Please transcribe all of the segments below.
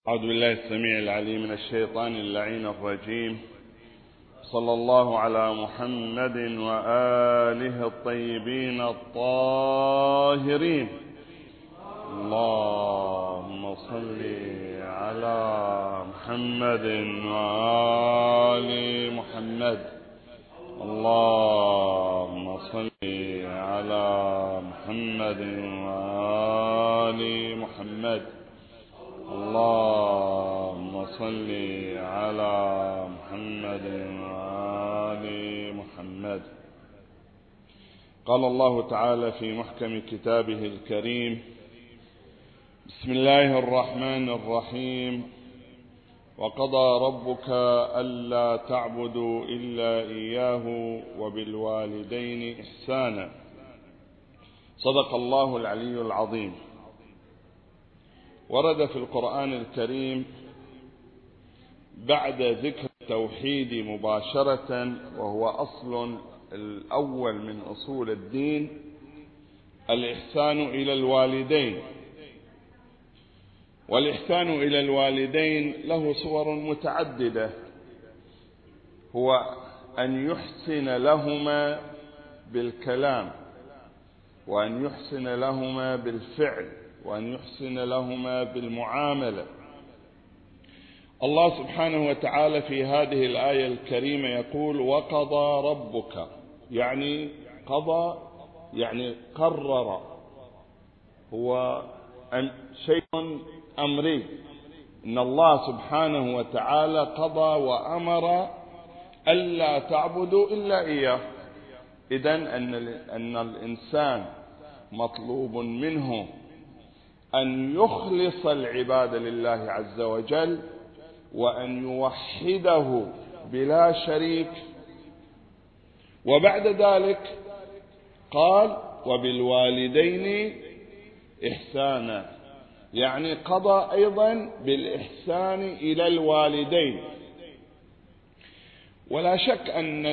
أعوذ بالله السميع العليم من الشيطان اللعين الرجيم. صلى الله على محمد وآله الطيبين الطاهرين. اللهم صل على محمد وآل محمد. اللهم صل على محمد وآل محمد. اللهم صل على محمد وآل محمد. قال الله تعالى في محكم كتابه الكريم: بسم الله الرحمن الرحيم. وقضى ربك ألا تعبدوا إلا إياه وبالوالدين إحسانا. صدق الله العلي العظيم. ورد في القرآن الكريم بعد ذكر التوحيد مباشرة، وهو أصل الأول من أصول الدين، الإحسان إلى الوالدين. والإحسان إلى الوالدين له صور متعددة، هو أن يحسن لهما بالكلام، وأن يحسن لهما بالفعل، وأن يحسن لهما بالمعاملة. الله سبحانه وتعالى في هذه الآية الكريمة يقول: وقضى ربك، يعني قضى يعني قرر، هو شيء أمري، إن الله سبحانه وتعالى قضى وأمر ألا تعبدوا إلا إياه. إذن أن الإنسان مطلوب منه أن يخلص العبادة لله عز وجل، وأن يوحده بلا شريك. وبعد ذلك قال: وبالوالدين إحسانا، يعني قضى أيضا بالإحسان إلى الوالدين. ولا شك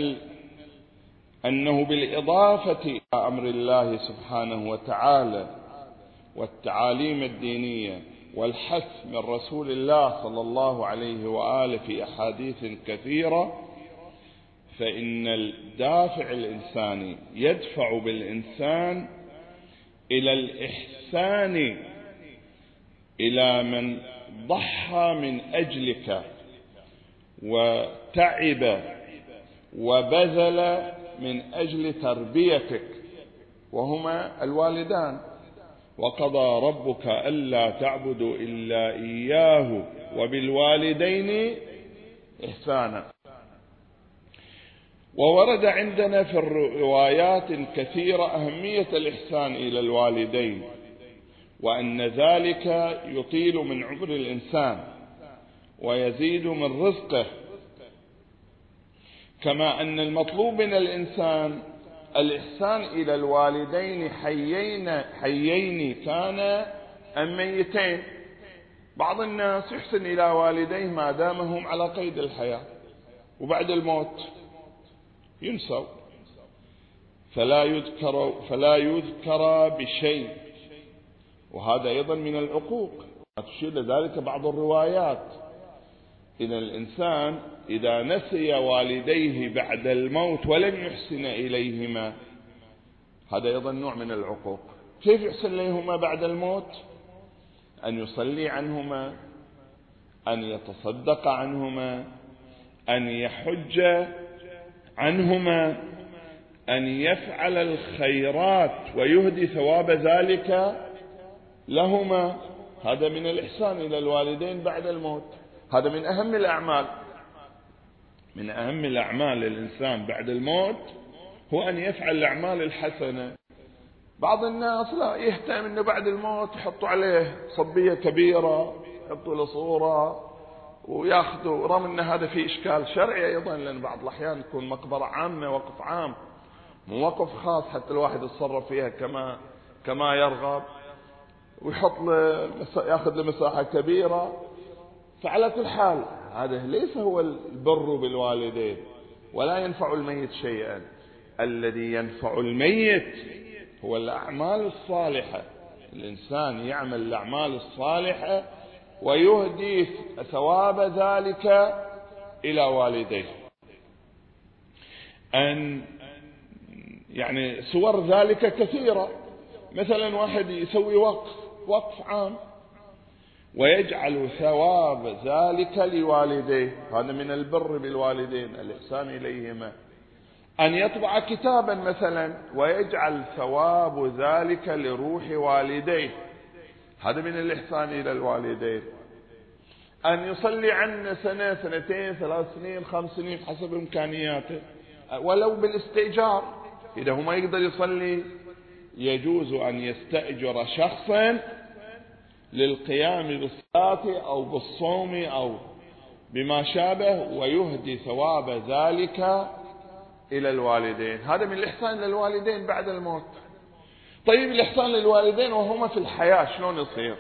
أنه بالإضافة إلى أمر الله سبحانه وتعالى والتعاليم الدينية والحث من رسول الله صلى الله عليه وآله في أحاديث كثيرة، فإن الدافع الإنساني يدفع بالإنسان إلى الإحسان إلى من ضحى من أجلك وتعب وبذل من أجل تربيتك، وهما الوالدان. وقضى ربك ألا تعبدوا إلا إياه وبالوالدين إحسانا. وورد عندنا في الروايات كثيرة أهمية الإحسان إلى الوالدين، وأن ذلك يطيل من عمر الإنسان ويزيد من رزقه، كما أن المطلوب من الإنسان الإحسان إلى الوالدين حيين كان أم ميتين. بعض الناس يحسن إلى والديه ما دامهم على قيد الحياة، وبعد الموت ينسوا، فلا يذكر بشيء، وهذا أيضا من العقوق. تشير لذلك بعض الروايات إن الإنسان إذا نسي والديه بعد الموت ولم يحسن إليهما، هذا أيضا نوع من العقوق. كيف يحسن إليهما بعد الموت؟ أن يصلي عنهما، أن يتصدق عنهما، أن يحج عنهما، أن يفعل الخيرات ويهدي ثواب ذلك لهما. هذا من الإحسان إلى الوالدين بعد الموت. هذا من أهم الأعمال، من أهم الأعمال للإنسان بعد الموت هو أن يفعل الأعمال الحسنة. بعض الناس لا يهتم أنه بعد الموت يحطوا عليه صبية كبيرة، يحطوا له صورة وياخذوا، رغم أن هذا فيه إشكال شرعي أيضا، لأن بعض الأحيان تكون مقبرة عامة، وقف عام، مو وقف خاص حتى الواحد يتصرف فيها كما يرغب، ويحط له ياخذ له مساحة كبيرة. فعلى كل حال هذا ليس هو البر بالوالدين، ولا ينفع الميت شيئا. الذي ينفع الميت هو الأعمال الصالحة. الإنسان يعمل الأعمال الصالحة ويهدي ثواب ذلك إلى والديه. يعني صور ذلك كثيرة. مثلا واحد يسوي وقف عام ويجعل ثواب ذلك لوالديه، هذا من البر بالوالدين، الإحسان إليهما. أن يطبع كتابا مثلا ويجعل ثواب ذلك لروح والديه، هذا من الإحسان إلى الوالدين. أن يصلي عنا سنة، سنتين، 3 سنين، 5 سنين حسب إمكانياته، ولو بالاستئجار. إذا هو ما يقدر يصلي يجوز أن يستأجر شخصا للقيام بالصلاة أو بالصوم أو بما شابه، ويهدي ثواب ذلك إلى الوالدين. هذا من الإحسان للوالدين بعد الموت. طيب الإحسان للوالدين وهما في الحياة شلون يصير؟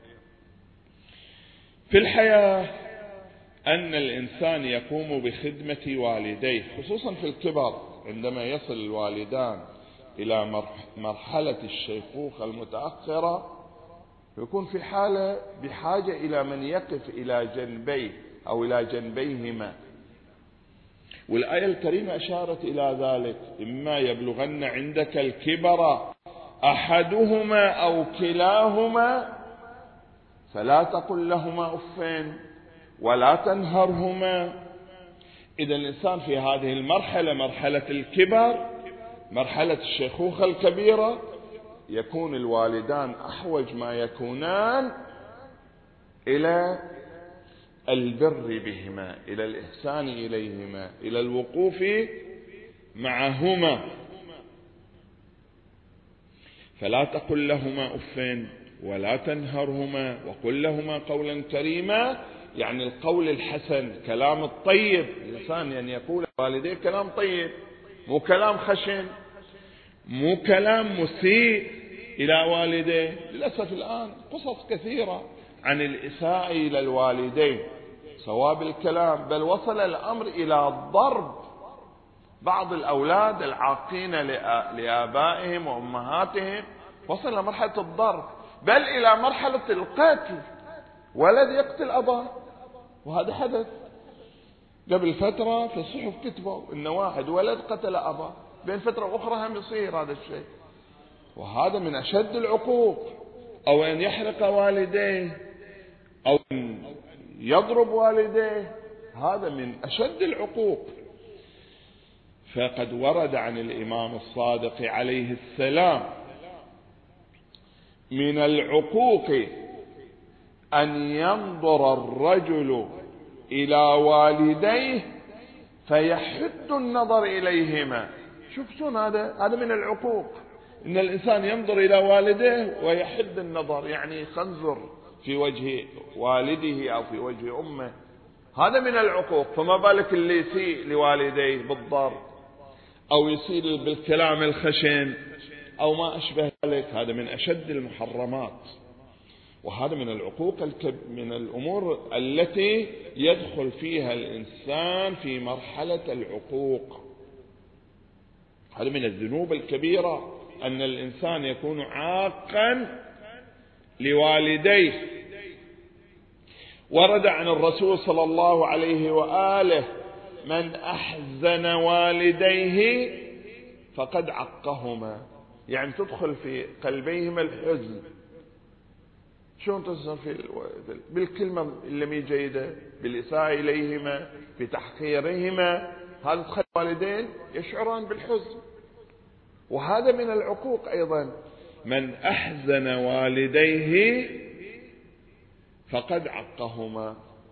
في الحياة أن الإنسان يقوم بخدمة والديه، خصوصا في الكبر، عندما يصل الوالدان إلى مرحلة الشيخوخة المتأخرة، يكون في حالة بحاجة إلى من يقف إلى جنبيه أو إلى جنبيهما. والآية الكريمة أشارت إلى ذلك: إما يبلغن عندك الكبر أحدهما أو كلاهما فلا تقل لهما أف ولا تنهرهما. إذا الإنسان في هذه المرحلة، مرحلة الكبر، مرحلة الشيخوخة الكبيرة، يكون الوالدان أحوج ما يكونان إلى البر بهما، إلى الإحسان إليهما، إلى الوقوف معهما. فلا تقل لهما أف ولا تنهرهما وقل لهما قولا كريما، يعني القول الحسن، كلام الطيب. الإنسان يعني يقول والديه كلام طيب، مو كلام خشن، مو كلام مسيء إلى والديه. للأسف الآن قصص كثيرة عن الإساءة إلى الوالدين سواء بالكلام، بل وصل الأمر إلى ضرب بعض الأولاد العاقين لآبائهم وأمهاتهم، وصل إلى مرحلة الضرب، بل إلى مرحلة القتل. ولد يقتل أباه، وهذا حدث قبل فترة في الصحف، كتبوا إن واحد ولد قتل أباه، بين فترة أخرى هم يصير هذا الشيء. وهذا من أشد العقوق. أو أن يحرق والديه أو أن يضرب والديه، هذا من أشد العقوق. فقد ورد عن الإمام الصادق عليه السلام: من العقوق أن ينظر الرجل إلى والديه فيحد النظر إليهما. شوفون هذا من العقوق، إن الإنسان ينظر إلى والديه ويحد النظر، يعني خنزر في وجه والده أو في وجه أمه، هذا من العقوق. فما بالك اللي يسيء لوالديه بالضرب أو يسيء بالكلام الخشن أو ما أشبه ذلك، هذا من أشد المحرمات. وهذا من العقوق من الأمور التي يدخل فيها الإنسان في مرحلة العقوق. هذا من الذنوب الكبيرة أن الإنسان يكون عاقا لوالديه. ورد عن الرسول صلى الله عليه وآله: من أحزن والديه فقد عقهما، يعني تدخل في قلبيهما الحزن. شلون تصير بالكلمة اللي جيدة، بالإساءة إليهما، بتحقيرهما، هذا تخلي الوالدين يشعران بالحزن. وهذا من العقوق أيضا: من أحزن والديه فقد عقهما.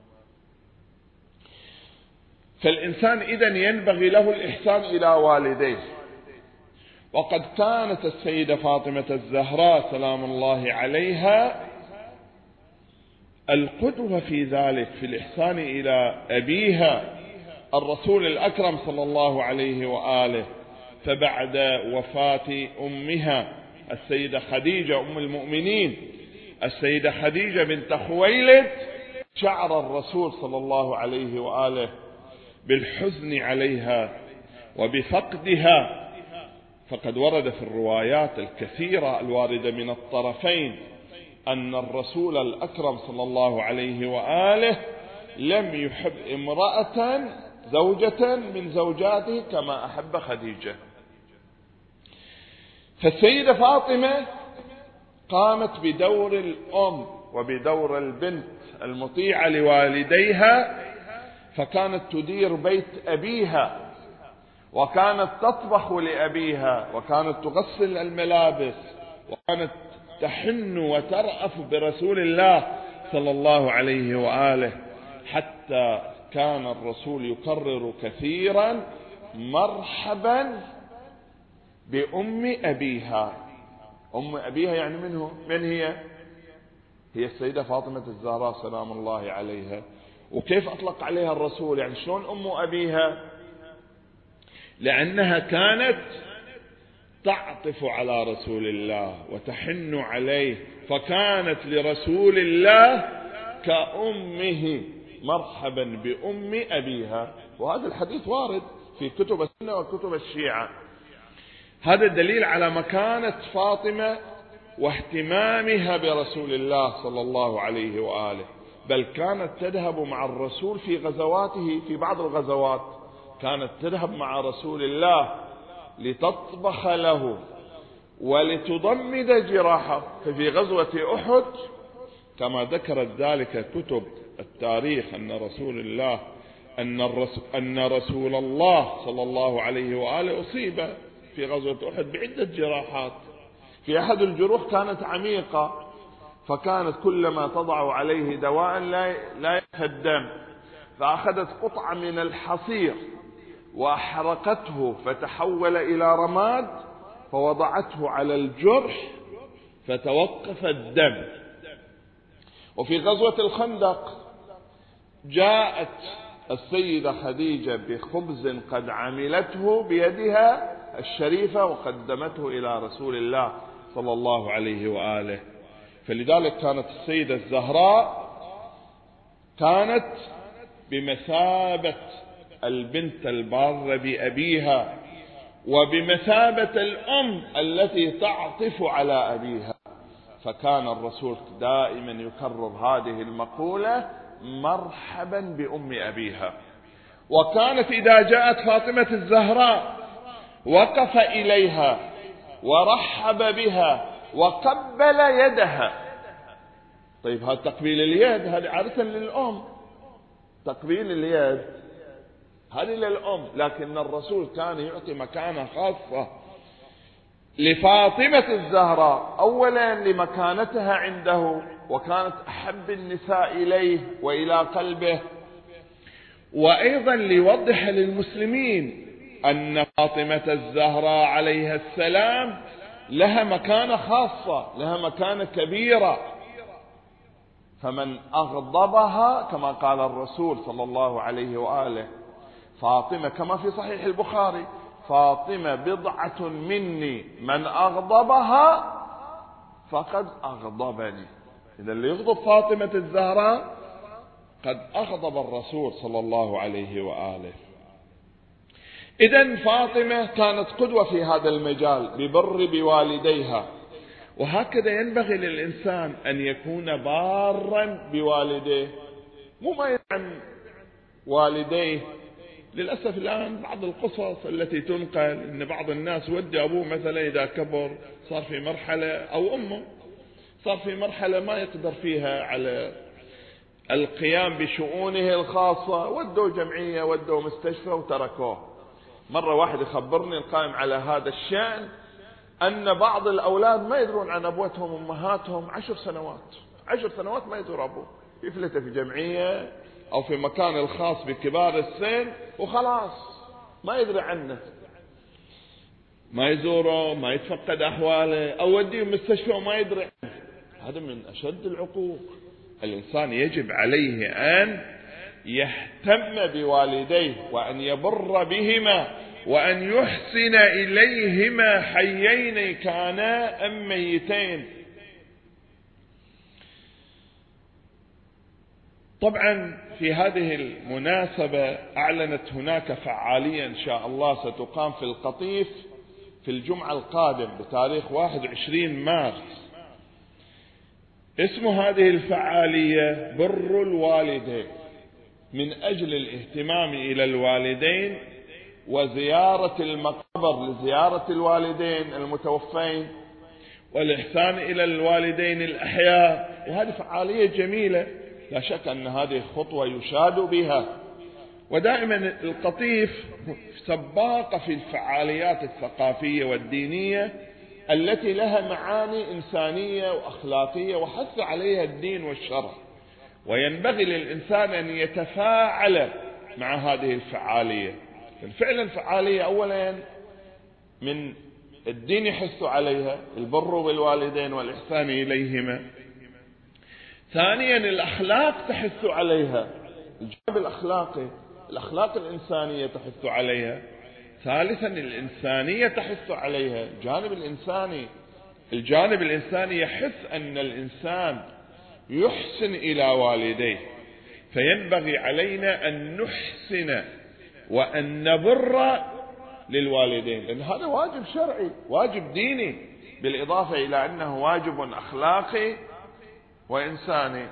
فالإنسان إذن ينبغي له الإحسان إلى والديه. وقد كانت السيدة فاطمة الزهراء سلام الله عليها القدوة في ذلك، في الإحسان إلى أبيها الرسول الأكرم صلى الله عليه وآله. فبعد وفاة أمها السيدة خديجة أم المؤمنين، السيدة خديجة بنت خويلد، شعر الرسول صلى الله عليه وآله بالحزن عليها وبفقدها. فقد ورد في الروايات الكثيرة الواردة من الطرفين أن الرسول الأكرم صلى الله عليه وآله لم يحب امرأة زوجة من زوجاته كما أحب خديجة. فالسيدة فاطمة قامت بدور الأم وبدور البنت المطيعة لوالديها، فكانت تدير بيت أبيها، وكانت تطبخ لأبيها، وكانت تغسل الملابس، وكانت تحن وترأف برسول الله صلى الله عليه وآله، حتى كان الرسول يكرر كثيرا: مرحبا بأم أبيها. أم أبيها يعني من هي؟ هي السيدة فاطمة الزهراء سلام الله عليها. وكيف أطلق عليها الرسول؟ يعني شلون أم أبيها؟ لأنها كانت تعطف على رسول الله وتحن عليه، فكانت لرسول الله كأمه. مرحبا بأم أبيها. وهذا الحديث وارد في كتب السنة وكتب الشيعة. هذا الدليل على مكانة فاطمة واهتمامها برسول الله صلى الله عليه وآله. بل كانت تذهب مع الرسول في غزواته، في بعض الغزوات كانت تذهب مع رسول الله لتطبخ له ولتضمد جراحه. ففي غزوة أحد كما ذكرت ذلك كتب التاريخ أن رسول الله صلى الله عليه وآله أصيب في غزوة أحد بعدة جراحات. في أحد الجروح كانت عميقة، فكانت كلما تضع عليه دواء لا يتهدم، فأخذت قطعة من الحصير وأحرقته فتحول إلى رماد، فوضعته على الجرح فتوقف الدم. وفي غزوة الخندق جاءت السيدة خديجة بخبز قد عملته بيدها الشريفة وقدمته إلى رسول الله صلى الله عليه وآله. فلذلك كانت السيدة الزهراء كانت بمثابة البنت البارة بأبيها، وبمثابة الأم التي تعطف على أبيها. فكان الرسول دائما يكرر هذه المقولة: مرحبا بأم أبيها. وكانت إذا جاءت فاطمة الزهراء وقف إليها ورحب بها وقبل يدها. طيب هذا تقبيل اليد، هذا عادة للأم، تقبيل اليد هذه للأم، لكن الرسول كان يعطي مكانة خاصة لفاطمة الزهراء، أولا لمكانتها عنده، وكانت أحب النساء إليه وإلى قلبه، وأيضا ليوضح للمسلمين أن فاطمة الزهراء عليها السلام لها مكانة خاصة، لها مكانة كبيرة. فمن أغضبها كما قال الرسول صلى الله عليه وآله: فاطمة كما في صحيح البخاري: فاطمة بضعة مني، من أغضبها فقد أغضبني. إذا اللي يغضب فاطمة الزهراء قد أغضب الرسول صلى الله عليه وآله. إذن فاطمة كانت قدوة في هذا المجال ببر بوالديها. وهكذا ينبغي للإنسان أن يكون بارا بوالديه، مو ما يدعم والديه. للأسف الآن بعض القصص التي تنقل أن بعض الناس ودي أبوه مثلا إذا كبر صار في مرحلة، أو أمه صار في مرحلة ما يقدر فيها على القيام بشؤونه الخاصة، ودوا جمعية، ودوا مستشفى وتركوه. مرة واحد يخبرني القائم على هذا الشأن أن بعض الأولاد ما يدرون عن أبوتهم وأمهاتهم 10 سنوات ما يدرون أبوه، يفلت في جمعية أو في مكان الخاص بكبار السن وخلاص ما يدري عنه، ما يزوره، ما يتفقد أحواله، أو وديه مستشفى وما يدري عنه. هذا من أشد العقوق. الإنسان يجب عليه أن يهتم بوالديه وأن يبر بهما وأن يحسن إليهما حيين كانا أم ميتين. طبعا في هذه المناسبة أعلنت هناك فعالية إن شاء الله ستقام في القطيف في الجمعة القادم بتاريخ 21 مارس اسم هذه الفعالية بر الوالدين، من أجل الاهتمام إلى الوالدين وزيارة المقابر لزيارة الوالدين المتوفين والإحسان إلى الوالدين الأحياء. وهذه فعالية جميلة، لا شك أن هذه خطوة يشاد بها. ودائما القطيف سباق في الفعاليات الثقافية والدينية التي لها معاني إنسانية وأخلاقية وحث عليها الدين والشرع، وينبغي للإنسان أن يتفاعل مع هذه الفعالية. فعلا فعالية أولا من الدين يحث عليها، البر بالوالدين والإحسان إليهما. ثانيا الأخلاق تحث عليها، الجانب الأخلاقي، الأخلاق الإنسانية تحث عليها. ثالثا الإنسانية تحث عليها، الجانب الإنساني يحث أن الإنسان يحسن إلى والديه، فينبغي علينا أن نحسن وأن نبر للوالدين، لأن هذا واجب شرعي، واجب ديني، بالإضافة إلى أنه واجب أخلاقي وإنساني.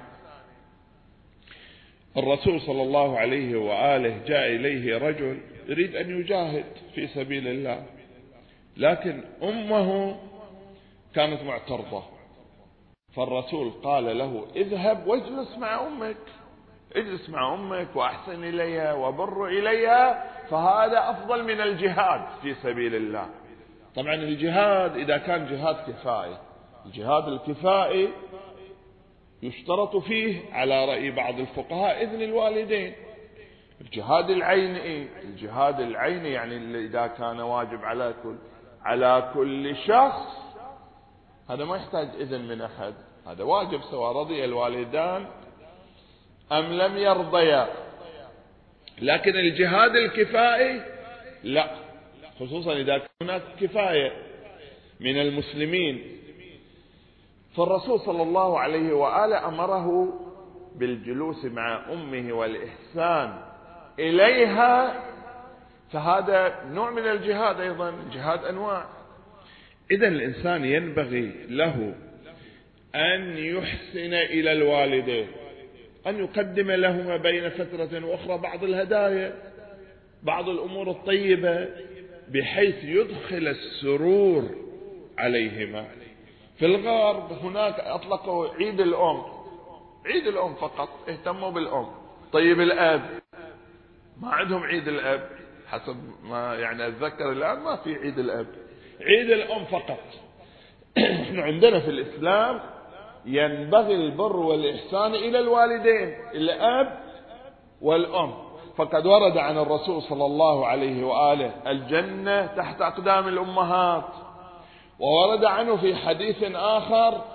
الرسول صلى الله عليه وآله جاء إليه رجل يريد أن يجاهد في سبيل الله، لكن أمه كانت معترضة، فالرسول قال له اذهب واجلس مع أمك، اجلس مع أمك وأحسن إليها وبر إليها، فهذا أفضل من الجهاد في سبيل الله. طبعا الجهاد إذا كان جهاد كفائي، الجهاد الكفائي يشترط فيه على رأي بعض الفقهاء إذن الوالدين. الجهاد العيني يعني إذا كان واجب على كل شخص، هذا ما يحتاج إذن من أحد، هذا واجب سواء رضي الوالدان أم لم يرضيا. لكن الجهاد الكفائي لا، خصوصا إذا كان هناك كفاية من المسلمين. فالرسول صلى الله عليه وآله أمره بالجلوس مع أمه والإحسان إليها، فهذا نوع من الجهاد. أيضا الجهاد أنواع. إذن الإنسان ينبغي له أن يحسن إلى الوالدين، أن يقدم لهما بين فترة وأخرى بعض الهدايا، بعض الأمور الطيبة، بحيث يدخل السرور عليهما. في الغرب هناك أطلقوا عيد الأم فقط، اهتموا بالأم. طيب الأب ما عندهم عيد الأب، حسب ما يعني أتذكر الآن ما في عيد الأب، عيد الأم فقط. احنا عندنا في الإسلام ينبغي البر والإحسان إلى الوالدين، الأب والأم. فقد ورد عن الرسول صلى الله عليه وآله الجنة تحت أقدام الأمهات، وورد عنه في حديث آخر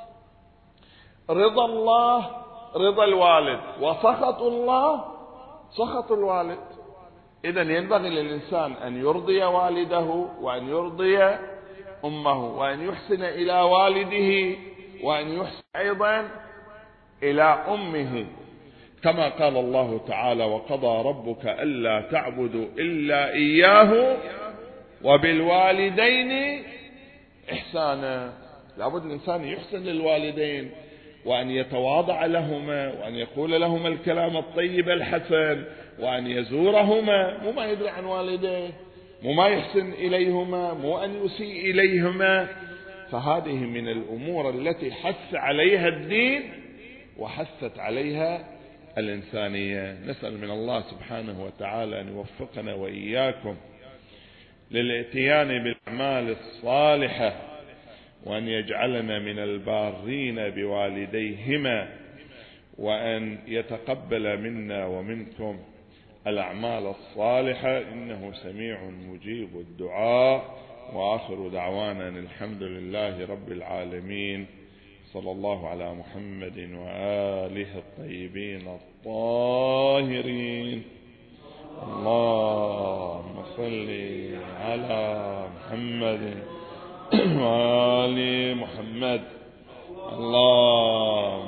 رضا الله رضا الوالد وسخط الله سخط الوالد. إذن ينبغي للإنسان أن يرضي والده وأن يرضي أمه، وأن يحسن إلى والده، وأن يحسن أيضا إلى أمه، كما قال الله تعالى وقضى ربك ألا تعبدوا إلا إياه وبالوالدين إحسانا. لابد الإنسان يحسن للوالدين، وأن يتواضع لهما، وأن يقول لهما الكلام الطيب الحسن، وأن يزورهما، مو ما يدري عن والديه، مو ما يحسن إليهما، مو أن يسيء إليهما. فهذه من الأمور التي حث عليها الدين وحثت عليها الإنسانية. نسأل من الله سبحانه وتعالى أن يوفقنا وإياكم للاتيان بالأعمال الصالحة، وأن يجعلنا من البارين بوالديهما، وأن يتقبل منا ومنكم الأعمال الصالحة، إنه سميع مجيب الدعاء. وآخر دعوانا الحمد لله رب العالمين، صلى الله على محمد وآله الطيبين الطاهرين. اللهم صل على محمد وآل محمد. اللهم